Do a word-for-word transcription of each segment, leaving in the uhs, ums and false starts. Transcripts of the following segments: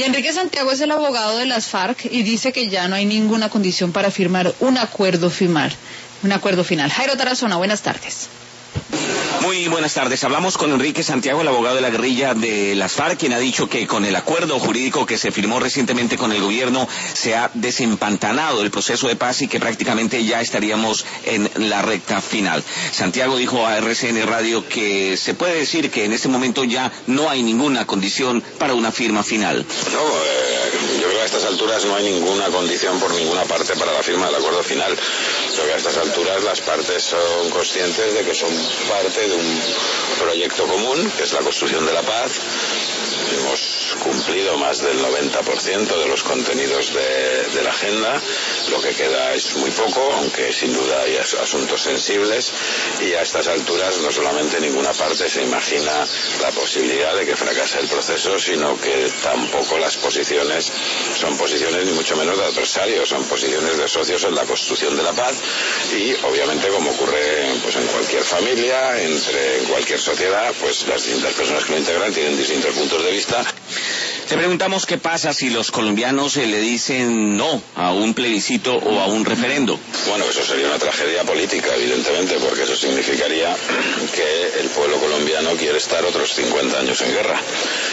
Y Enrique Santiago es el abogado de las FARC y dice que ya no hay ninguna condición para firmar un acuerdo final. Un acuerdo final. Jairo Tarazona, buenas tardes. Muy buenas tardes. Hablamos con Enrique Santiago, el abogado de la guerrilla de las FARC, quien ha dicho que con el acuerdo jurídico que se firmó recientemente con el gobierno se ha desempantanado el proceso de paz y que prácticamente ya estaríamos en la recta final. Santiago dijo a R C N Radio que se puede decir que en este momento ya no hay ninguna condición para una firma final. No, eh, yo creo que a estas alturas no hay ninguna condición por ninguna parte para la firma del acuerdo final. Creo que a estas alturas las partes son conscientes de que son parte de un proyecto común, que es la construcción de la paz. Hemos cumplido más del noventa por ciento de los contenidos de, de la agenda. Lo que queda es muy poco, aunque sin duda hay asuntos sensibles, y a estas alturas no solamente ninguna parte se imagina la posibilidad de que fracase el proceso, sino que tampoco las posiciones son posiciones ni mucho menos de adversarios, son posiciones de socios en la construcción de la paz. Y obviamente, como ocurre pues en cualquier familia, entre en cualquier sociedad, pues las distintas personas que lo integran tienen distintos puntos de vista. Le preguntamos qué pasa si los colombianos eh, le dicen no a un plebiscito o a un referendo. Bueno, eso sería una tragedia política, evidentemente, porque eso significaría que el pueblo colombiano quiere estar otros cincuenta años en guerra.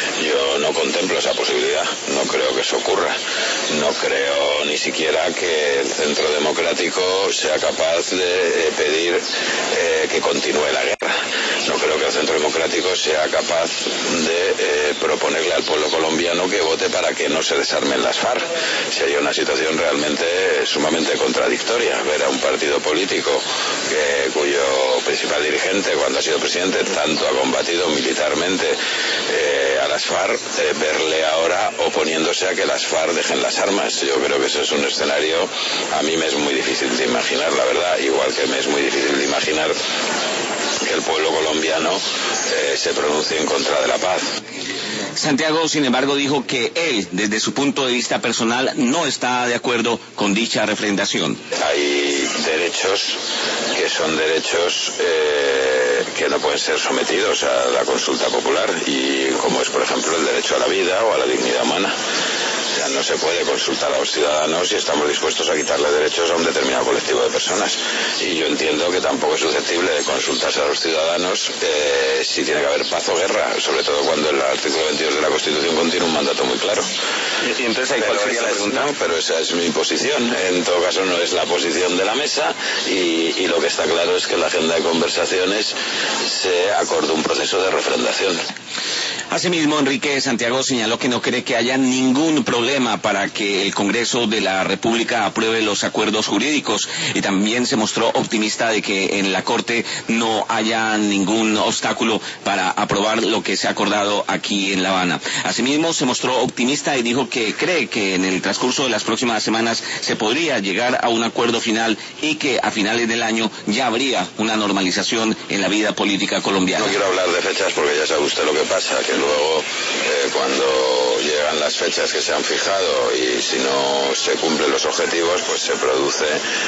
Yo no contemplo esa posibilidad, no creo que eso ocurra. No creo ni siquiera que el Centro Democrático sea capaz de eh, pedir eh, que continúe la guerra. No creo que el Centro Democrático sea capaz de eh, proponerle al pueblo colombiano que vote para que no se desarmen las FARC. Sería una situación realmente eh, sumamente contradictoria ver a un partido político que, cuyo principal dirigente, cuando ha sido presidente, tanto ha combatido militarmente eh, a las FARC, eh, verle ahora oponiéndose a que las FARC dejen las armas. Yo creo que eso es un escenario, a mí me es muy difícil de imaginar, la verdad, igual que me es muy difícil de imaginar que el pueblo colombiano eh, se pronuncie en contra de la paz. Santiago, sin embargo, dijo que él, desde su punto de vista personal, no está de acuerdo con dicha refrendación. Hay derechos que son derechos eh, que no pueden ser sometidos a la consulta popular, y como es, por ejemplo, el derecho a la vida o a la dignidad humana. O sea, no se puede consultar a los ciudadanos si estamos dispuestos a quitarle derechos a un determinado colectivo de personas. Y yo entiendo que tampoco es susceptible de consultarse a los ciudadanos eh, si tiene que haber paz o guerra, sobre todo cuando el artículo veintidós de la Constitución contiene un mandato muy claro. ¿Y entonces ahí cuál sería la pregunta? No, pero esa es mi posición. En todo caso no es la posición de la mesa, y, y lo que está claro es que en la agenda de conversaciones se acordó un proceso de refrendación. Asimismo, Enrique Santiago señaló que no cree que haya ningún problema para que el Congreso de la República apruebe los acuerdos jurídicos, y también se mostró optimista de que en la Corte no haya ningún obstáculo para aprobar lo que se ha acordado aquí en La Habana. Asimismo, se mostró optimista y dijo que cree que en el transcurso de las próximas semanas se podría llegar a un acuerdo final y que a finales del año ya habría una normalización en la vida política colombiana. No quiero hablar de fechas porque ya sabe usted lo que pasa, que luego eh, cuando llegan las fechas que se han fijado y si no se cumplen los objetivos, pues se produce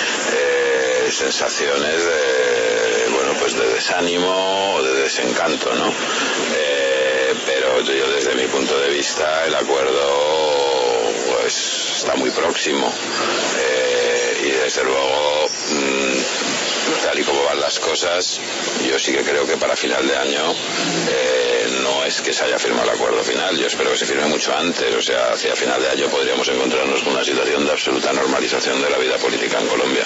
eh, sensaciones de, bueno, pues de desánimo o de desencanto, ¿no? Eh, pero yo, desde mi punto de vista, el acuerdo pues está muy próximo, eh, y desde luego mmm, tal y como van las cosas, yo sí que creo que para final de año eh, no es que se haya firmado el acuerdo final, yo espero que se firme mucho antes, o sea, hacia final de año podríamos encontrarnos con una situación de absoluta normalización de la vida política en Colombia.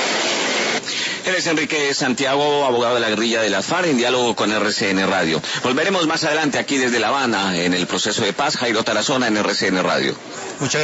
Él es Enrique Santiago, abogado de la guerrilla de las FARC, en diálogo con R C N Radio. Volveremos más adelante aquí desde La Habana en el proceso de paz. Jairo Tarazona en R C N Radio. Muchas